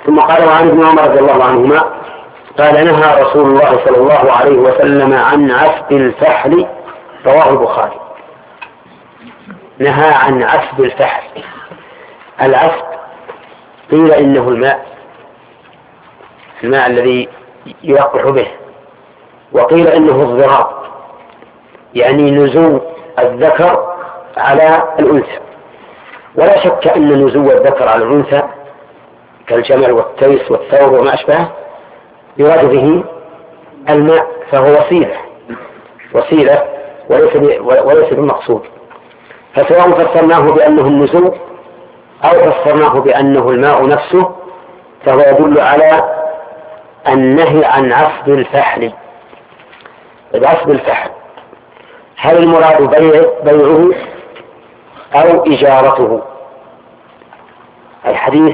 ثم قال وعن ابن عمر رضي الله عنهما قال نهى رسول الله صلى الله عليه وسلم عن عسب الفحل، رواه البخاري. نهى عن عسب الفحل. العسب قيل إنه الماء الذي يلقح به، وقيل إنه الضراب، يعني نزو الذكر على الأنثى. ولا شك أن نزو الذكر على الأنثى كالجمل والتيس والثور وما أشبهه يراد به الماء، فهو وسيلة وليس بالمقصود. فسواء فسرناه بأنه النزو أو فسرناه بأنه الماء نفسه فهو يدل على النهي عن عصب الفحل. عصب الفحل هل المراد بيعه أو إجارته؟ الحديث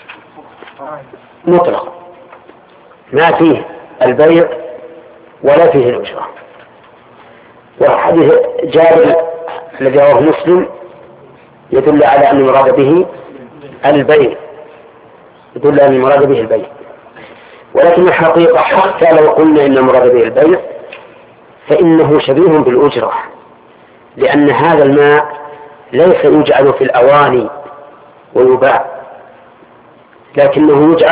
مطلق ما فيه البيع ولا فيه الأجرة. وحديث جابر الذي رواه مسلم يدل على أن المراد به البيع، ولكن الحقيقة حتى لو قلنا إن المراد به البيع فإنه شبيه بالأجرة، لأن هذا الماء ليس يجعل في الأواني ويباع، لكنه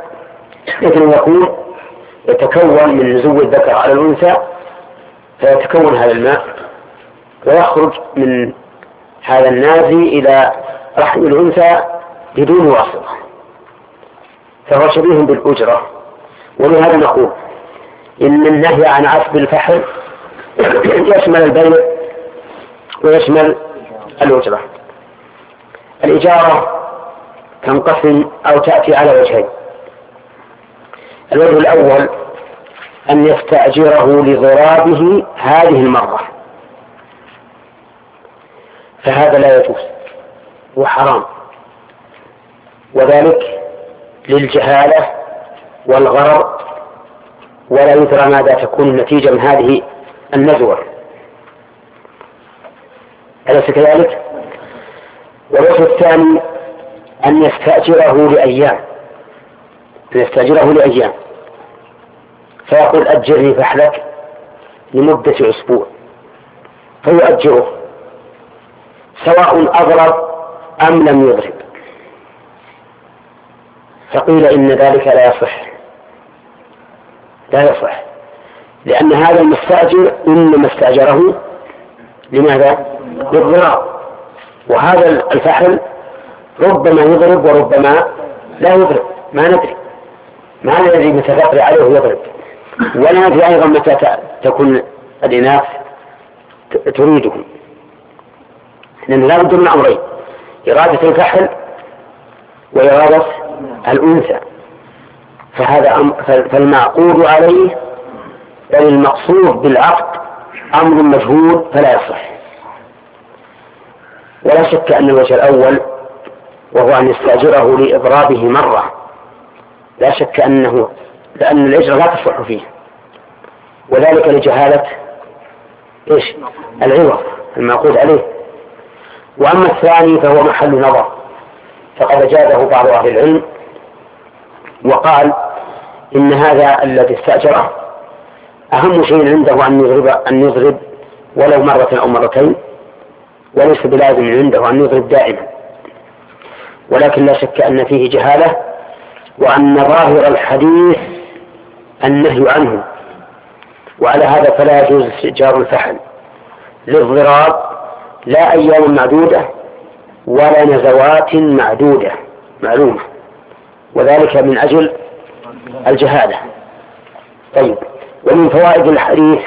يتكون من نزو الذكر على الأنثى، فيتكون هذا الماء ويخرج من هذا النازي إلى رحم الأنثى بدون واسطة، فهو شبيه بالأجرة. ولهذا نقول إن النهي عن عصب الفحل يشمل البيع ويشمل الأجرة. الإجارة تنقسم أو تأتي على وجهين. الوجه الأول أن يستأجره لضرابه هذه المرة، فهذا لا يجوز وحرام، وذلك للجهالة والغرر، ولا يدرى ماذا تكون النتيجة من هذه النزوة، أليس كذلك؟ والوجه الثاني أن يستأجره لأيام، فيقول أجرني فحلك لمدة أسبوع، فيؤجره سواء أضرب أم لم يضرب. فقيل إن ذلك لا يصح، لأن هذا المستأجر إنما استأجره لماذا؟ للضرار، وهذا الفحل ربما يضرب وربما لا يضرب، ما ندري، ما الذي متفقر عليه يضرب، ولا ندري أيضا متى تكون الإناث تريده، لأن لا بد من أمرين: إرادة الفحل وإرادة الأنثى. فالمعقود عليه بل المقصود بالعقد أمر مجهول فلا يصح. ولا شك أن الوجه الأول وهو أن يستأجره لإضرابه مرة لا شك لأن الإجرة لا تصح فيه، وذلك لجهالة العوض المعقود عليه. وأما الثاني فهو محل نظر، فقد أجابه بعض أهل العلم وقال إن هذا الذي استأجره أهم شيء عنده أن يضرب ولو مرة أو مرتين، وليس بلازم عنده أن يضرب دائما، ولكن لا شك أن فيه جهالة، وأن ظاهر الحديث النهي عنه، وعلى هذا فلا يجوز استئجار الفحل للضراب لا أيام معدودة ولا نزوات معدودة معلومة، وذلك من أجل الجهالة. طيب، ومن فوائد الحديث